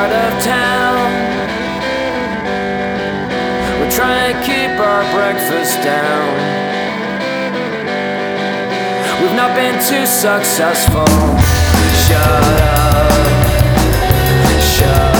part of town. We're trying to keep our breakfast down. We've not been too successful. Shut up, shut up.